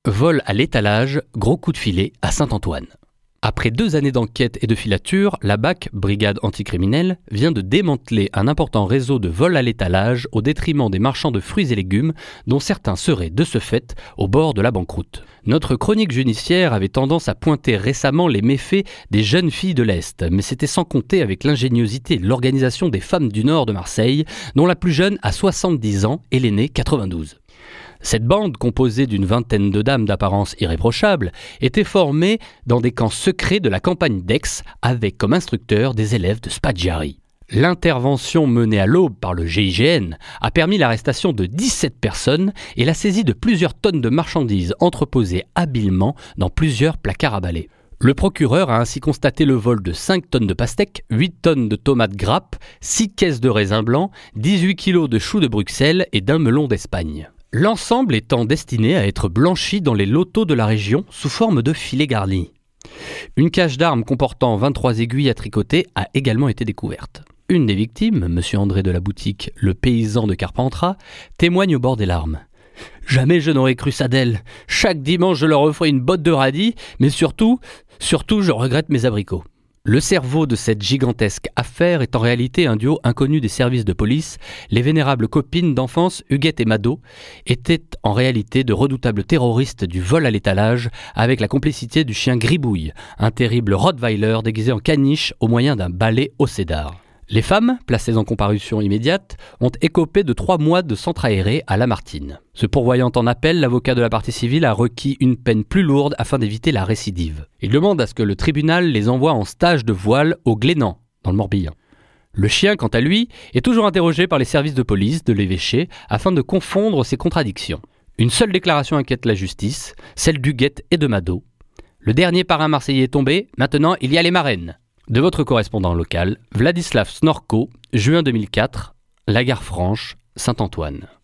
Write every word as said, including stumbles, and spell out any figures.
Vol à l'étalage, gros coup de filet à Saint-Antoine. Après deux années d'enquête et de filature, la B A C, Brigade anticriminelle, vient de démanteler un important réseau de vol à l'étalage au détriment des marchands de fruits et légumes, dont certains seraient, de ce fait, au bord de la banqueroute. Notre chronique judiciaire avait tendance à pointer récemment les méfaits des jeunes filles de l'Est, mais c'était sans compter avec l'ingéniosité et l'organisation des femmes du nord de Marseille, dont la plus jeune a soixante-dix ans et l'aînée quatre-vingt-douze. Cette bande, composée d'une vingtaine de dames d'apparence irréprochable, était formée dans des camps secrets de la campagne d'Aix, avec comme instructeurs des élèves de Spaggiari. L'intervention menée à l'aube par le G I G N a permis l'arrestation de dix-sept personnes et la saisie de plusieurs tonnes de marchandises entreposées habilement dans plusieurs placards à balais. Le procureur a ainsi constaté le vol de cinq tonnes de pastèques, huit tonnes de tomates grappes, six caisses de raisins blancs, dix-huit kilos de choux de Bruxelles et d'un melon d'Espagne. L'ensemble étant destiné à être blanchi dans les lotos de la région sous forme de filets garnis. Une cache d'armes comportant vingt-trois aiguilles à tricoter a également été découverte. Une des victimes, monsieur André de la boutique, le paysan de Carpentras, témoigne au bord des larmes. « Jamais je n'aurais cru ça d'elle. Chaque dimanche je leur offrais une botte de radis, mais surtout, surtout je regrette mes abricots. » Le cerveau de cette gigantesque affaire est en réalité un duo inconnu des services de police. Les vénérables copines d'enfance, Huguette et Mado, étaient en réalité de redoutables terroristes du vol à l'étalage avec la complicité du chien Gribouille, un terrible rottweiler déguisé en caniche au moyen d'un balai au cédar. Les femmes, placées en comparution immédiate, ont écopé de trois mois de centre aéré à Lamartine. Se pourvoyant en appel, l'avocat de la partie civile a requis une peine plus lourde afin d'éviter la récidive. Il demande à ce que le tribunal les envoie en stage de voile au Glénan, dans le Morbihan. Le chien, quant à lui, est toujours interrogé par les services de police de l'évêché afin de confondre ses contradictions. Une seule déclaration inquiète la justice, celle d'Huguette et de Mado. Le dernier parrain marseillais est tombé, maintenant il y a les marraines. De votre correspondant local, Vladislav Snorko, juin deux mille quatre, La Gare Franche, Saint-Antoine.